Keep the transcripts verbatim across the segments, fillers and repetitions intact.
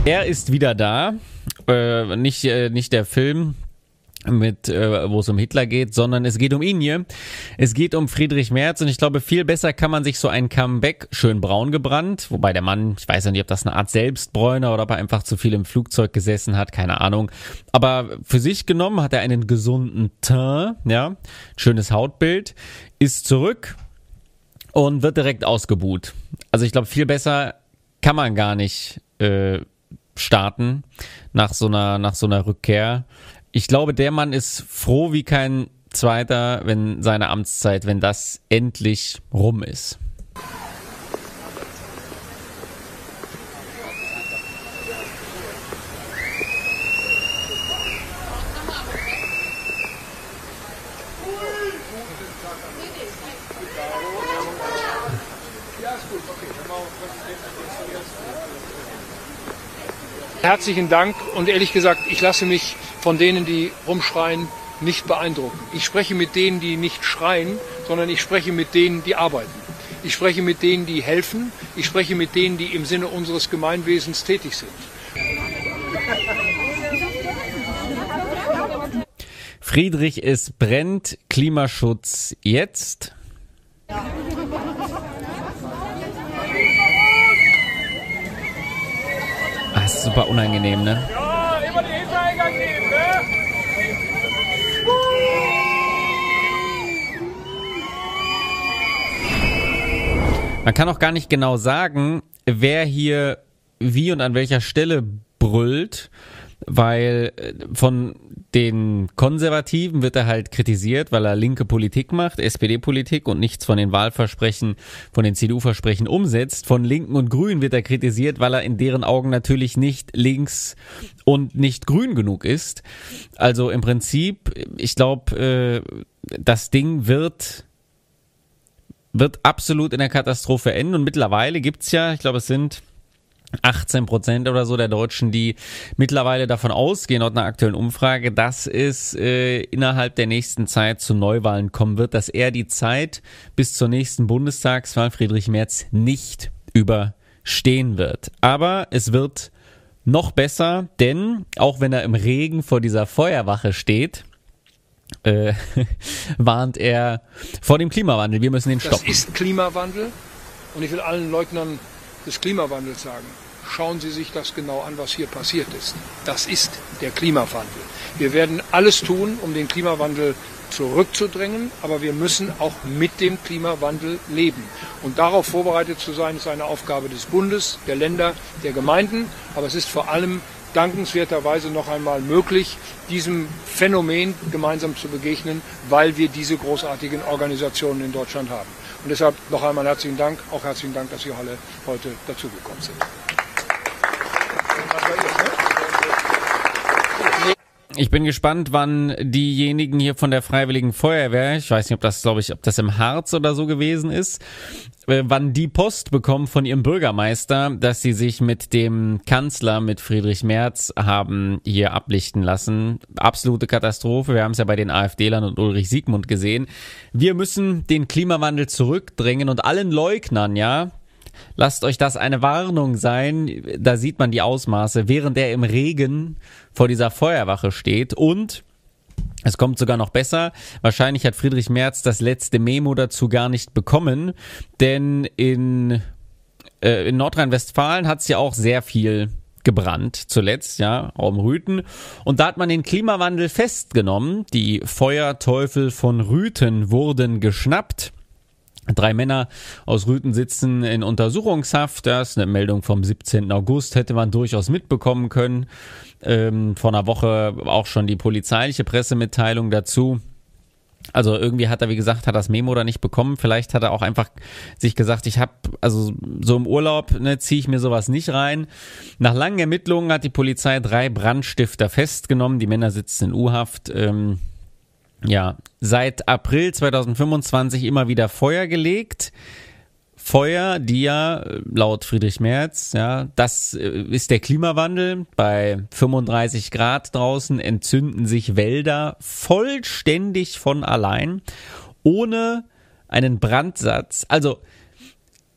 Er ist wieder da, äh, nicht, äh, nicht der Film, mit äh, wo es um Hitler geht, sondern es geht um ihn hier. Es geht um Friedrich Merz und ich glaube, viel besser kann man sich so ein Comeback, schön braun gebrannt, wobei der Mann, ich weiß ja nicht, ob das eine Art Selbstbräuner oder ob er einfach zu viel im Flugzeug gesessen hat, keine Ahnung. Aber für sich genommen hat er einen gesunden Teint, ja, schönes Hautbild, ist zurück und wird direkt ausgebuht. Also ich glaube, viel besser kann man gar nicht äh, starten nach so einer nach so einer Rückkehr. Ich glaube, der Mann ist froh wie kein zweiter, wenn seine Amtszeit, wenn das endlich rum ist. Herzlichen Dank und ehrlich gesagt, ich lasse mich von denen, die rumschreien, nicht beeindrucken. Ich spreche mit denen, die nicht schreien, sondern ich spreche mit denen, die arbeiten. Ich spreche mit denen, die helfen. Ich spreche mit denen, die im Sinne unseres Gemeinwesens tätig sind. Friedrich, es brennt, Klimaschutz jetzt. Das ist super unangenehm, ne? Ja, immer den Hintereingang nehmen, ne? Man kann auch gar nicht genau sagen, wer hier wie und an welcher Stelle brüllt, weil von den Konservativen wird er halt kritisiert, weil er linke Politik macht, S P D-Politik und nichts von den Wahlversprechen, von den C D U-Versprechen umsetzt. Von Linken und Grünen wird er kritisiert, weil er in deren Augen natürlich nicht links und nicht grün genug ist. Also im Prinzip, ich glaube, das Ding wird wird absolut in der Katastrophe enden und mittlerweile gibt's ja, ich glaube, es sind achtzehn Prozent oder so der Deutschen, die mittlerweile davon ausgehen, laut einer aktuellen Umfrage, dass es äh, innerhalb der nächsten Zeit zu Neuwahlen kommen wird, dass er die Zeit bis zur nächsten Bundestagswahl Friedrich Merz nicht überstehen wird. Aber es wird noch besser, denn auch wenn er im Regen vor dieser Feuerwache steht, äh, warnt er vor dem Klimawandel. Wir müssen den stoppen. Das ist Klimawandel und ich will allen Leugnern des Klimawandels sagen, schauen Sie sich das genau an, was hier passiert ist. Das ist der Klimawandel. Wir werden alles tun, um den Klimawandel zurückzudrängen, aber wir müssen auch mit dem Klimawandel leben. Und darauf vorbereitet zu sein, ist eine Aufgabe des Bundes, der Länder, der Gemeinden, aber es ist vor allem dankenswerterweise noch einmal möglich, diesem Phänomen gemeinsam zu begegnen, weil wir diese großartigen Organisationen in Deutschland haben. Und deshalb noch einmal herzlichen Dank, auch herzlichen Dank, dass Sie alle heute dazugekommen sind. Ich bin gespannt, wann diejenigen hier von der Freiwilligen Feuerwehr, ich weiß nicht, ob das, glaube ich, ob das im Harz oder so gewesen ist, äh, wann die Post bekommen von ihrem Bürgermeister, dass sie sich mit dem Kanzler, mit Friedrich Merz, haben hier ablichten lassen. Absolute Katastrophe. Wir haben es ja bei den AfD-Lern und Ulrich Siegmund gesehen. Wir müssen den Klimawandel zurückdrängen und allen Leugnern, ja, lasst euch das eine Warnung sein, da sieht man die Ausmaße, während er im Regen vor dieser Feuerwache steht und es kommt sogar noch besser, wahrscheinlich hat Friedrich Merz das letzte Memo dazu gar nicht bekommen, denn in, äh, in Nordrhein-Westfalen hat es ja auch sehr viel gebrannt zuletzt, ja, auch im Rüthen. Und da hat man den Klimawandel festgenommen, die Feuerteufel von Rüthen wurden geschnappt. Drei Männer aus Rüthen sitzen in Untersuchungshaft. Das ist eine Meldung vom siebzehnten August, hätte man durchaus mitbekommen können. Ähm, vor einer Woche auch schon die polizeiliche Pressemitteilung dazu. Also irgendwie hat er, wie gesagt, hat das Memo da nicht bekommen. Vielleicht hat er auch einfach sich gesagt, ich habe, also so im Urlaub, ne, ziehe ich mir sowas nicht rein. Nach langen Ermittlungen hat die Polizei drei Brandstifter festgenommen. Die Männer sitzen in U-Haft. Ähm, Ja, seit April zweitausendfünfundzwanzig immer wieder Feuer gelegt. Feuer, die ja laut Friedrich Merz, ja, das ist der Klimawandel. Bei fünfunddreißig Grad draußen entzünden sich Wälder vollständig von allein, ohne einen Brandsatz. Also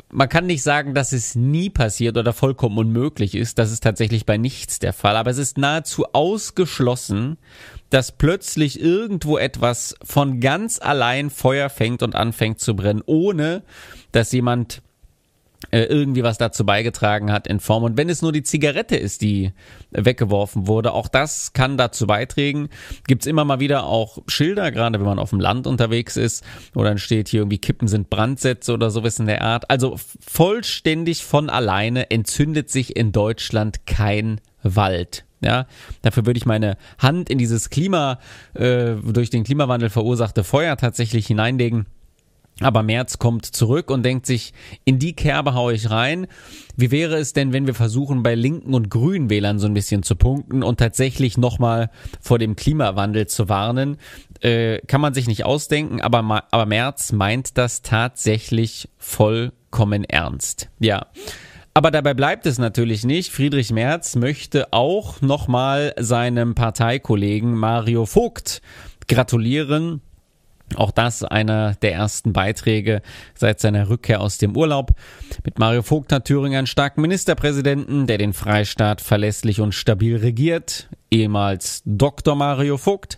man kann nicht sagen, dass es nie passiert oder vollkommen unmöglich ist. Das ist tatsächlich bei nichts der Fall. Aber es ist nahezu ausgeschlossen, dass plötzlich irgendwo etwas von ganz allein Feuer fängt und anfängt zu brennen, ohne dass jemand äh, irgendwie was dazu beigetragen hat in Form. Und wenn es nur die Zigarette ist, die weggeworfen wurde, auch das kann dazu beitragen. Gibt's immer mal wieder auch Schilder, gerade wenn man auf dem Land unterwegs ist, wo dann steht hier irgendwie Kippen sind Brandsätze oder sowas in der Art. Also vollständig von alleine entzündet sich in Deutschland kein Wald. Ja, dafür würde ich meine Hand in dieses Klima, äh, durch den Klimawandel verursachte Feuer tatsächlich hineinlegen. Aber Merz kommt zurück und denkt sich, in die Kerbe haue ich rein. Wie wäre es denn, wenn wir versuchen, bei linken und grünen Wählern so ein bisschen zu punkten und tatsächlich nochmal vor dem Klimawandel zu warnen? Äh, kann man sich nicht ausdenken, aber, aber Merz meint das tatsächlich vollkommen ernst. Ja. Aber dabei bleibt es natürlich nicht. Friedrich Merz möchte auch nochmal seinem Parteikollegen Mario Vogt gratulieren. Auch das einer der ersten Beiträge seit seiner Rückkehr aus dem Urlaub. Mit Mario Vogt hat Thüringen einen starken Ministerpräsidenten, der den Freistaat verlässlich und stabil regiert. Ehemals Doktor Mario Vogt.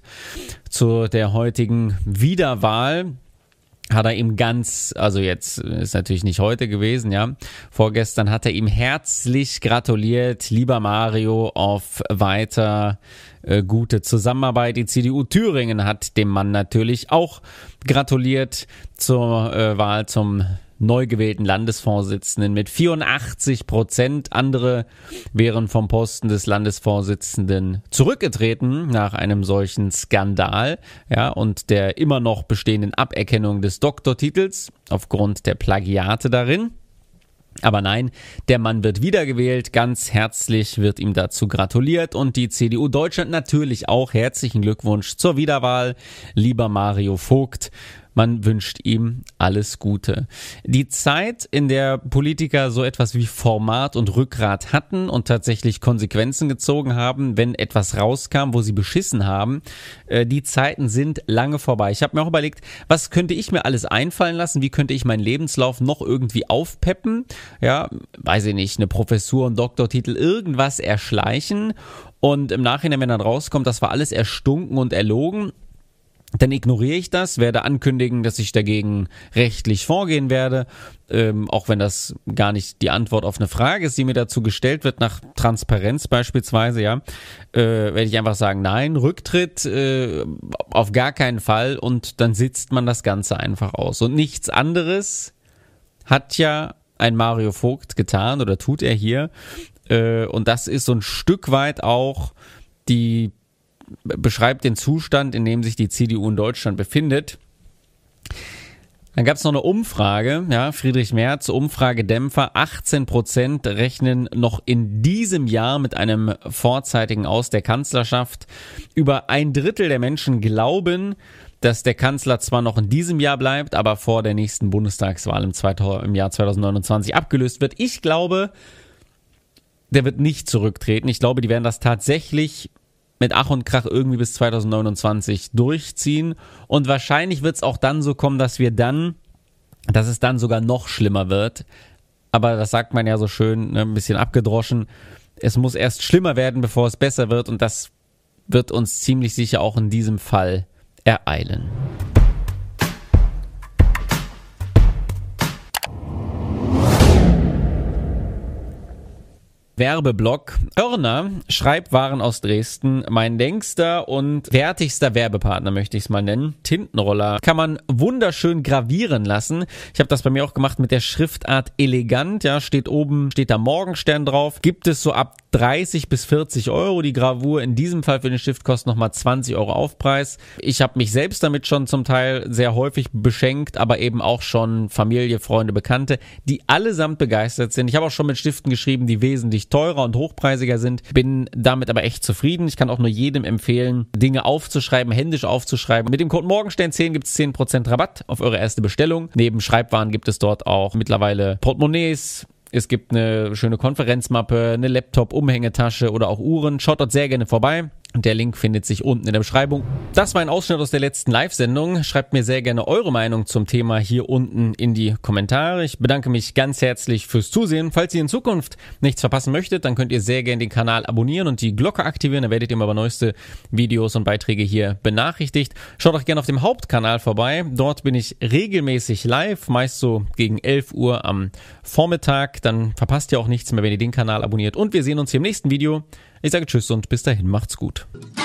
Zu der heutigen Wiederwahl hat er ihm ganz, also jetzt ist natürlich nicht heute gewesen, ja, vorgestern hat er ihm herzlich gratuliert, lieber Mario, auf weiter äh, gute Zusammenarbeit. Die C D U Thüringen hat dem Mann natürlich auch gratuliert zur äh, Wahl zum neu gewählten Landesvorsitzenden mit vierundachtzig Prozent. Andere wären vom Posten des Landesvorsitzenden zurückgetreten nach einem solchen Skandal, ja, und der immer noch bestehenden Aberkennung des Doktortitels aufgrund der Plagiate darin. Aber nein, der Mann wird wiedergewählt, ganz herzlich wird ihm dazu gratuliert und die C D U Deutschland natürlich auch. Herzlichen Glückwunsch zur Wiederwahl, lieber Mario Vogt. Man wünscht ihm alles Gute. Die Zeit, in der Politiker so etwas wie Format und Rückgrat hatten und tatsächlich Konsequenzen gezogen haben, wenn etwas rauskam, wo sie beschissen haben, äh, die Zeiten sind lange vorbei. Ich habe mir auch überlegt, was könnte ich mir alles einfallen lassen? Wie könnte ich meinen Lebenslauf noch irgendwie aufpeppen? Ja, weiß ich nicht, eine Professur, ein Doktortitel, irgendwas erschleichen. Und im Nachhinein, wenn dann rauskommt, das war alles erstunken und erlogen, dann ignoriere ich das, werde ankündigen, dass ich dagegen rechtlich vorgehen werde, ähm, auch wenn das gar nicht die Antwort auf eine Frage ist, die mir dazu gestellt wird, nach Transparenz beispielsweise, ja, äh, werde ich einfach sagen, nein, Rücktritt äh, auf gar keinen Fall und dann sitzt man das Ganze einfach aus. Und nichts anderes hat ja ein Mario Vogt getan oder tut er hier äh, und das ist so ein Stück weit auch die beschreibt den Zustand, in dem sich die C D U in Deutschland befindet. Dann gab es noch eine Umfrage, ja, Friedrich Merz, Umfragedämpfer, achtzehn Prozent rechnen noch in diesem Jahr mit einem vorzeitigen Aus der Kanzlerschaft. Über ein Drittel der Menschen glauben, dass der Kanzler zwar noch in diesem Jahr bleibt, aber vor der nächsten Bundestagswahl im, zweitausend, im Jahr zwanzig neunundzwanzig abgelöst wird. Ich glaube, der wird nicht zurücktreten. Ich glaube, die werden das tatsächlich mit Ach und Krach irgendwie bis zwanzig neunundzwanzig durchziehen und wahrscheinlich wird es auch dann so kommen, dass wir dann, dass es dann sogar noch schlimmer wird, aber das sagt man ja so schön, ne, ein bisschen abgedroschen, es muss erst schlimmer werden, bevor es besser wird und das wird uns ziemlich sicher auch in diesem Fall ereilen. Werbeblock. Oerner, Schreibwaren aus Dresden, mein längster und wertigster Werbepartner, möchte ich es mal nennen. Tintenroller kann man wunderschön gravieren lassen. Ich habe das bei mir auch gemacht mit der Schriftart elegant. Ja, steht oben, steht da Morgenstern drauf. Gibt es so ab dreißig bis vierzig Euro. Die Gravur in diesem Fall für den Stift kostet nochmal zwanzig Euro Aufpreis. Ich habe mich selbst damit schon zum Teil sehr häufig beschenkt, aber eben auch schon Familie, Freunde, Bekannte, die allesamt begeistert sind. Ich habe auch schon mit Stiften geschrieben, die wesentlich teurer und hochpreisiger sind. Bin damit aber echt zufrieden. Ich kann auch nur jedem empfehlen, Dinge aufzuschreiben, händisch aufzuschreiben. Mit dem Code Morgenstern zehn gibt es zehn Prozent Rabatt auf eure erste Bestellung. Neben Schreibwaren gibt es dort auch mittlerweile Portemonnaies. Es gibt eine schöne Konferenzmappe, eine Laptop-Umhängetasche oder auch Uhren. Schaut dort sehr gerne vorbei. Der Link findet sich unten in der Beschreibung. Das war ein Ausschnitt aus der letzten Live-Sendung. Schreibt mir sehr gerne eure Meinung zum Thema hier unten in die Kommentare. Ich bedanke mich ganz herzlich fürs Zusehen. Falls ihr in Zukunft nichts verpassen möchtet, dann könnt ihr sehr gerne den Kanal abonnieren und die Glocke aktivieren. Da werdet ihr immer über neueste Videos und Beiträge hier benachrichtigt. Schaut auch gerne auf dem Hauptkanal vorbei. Dort bin ich regelmäßig live, meist so gegen elf Uhr am Vormittag. Dann verpasst ihr auch nichts mehr, wenn ihr den Kanal abonniert. Und wir sehen uns hier im nächsten Video. Ich sage Tschüss und bis dahin, macht's gut.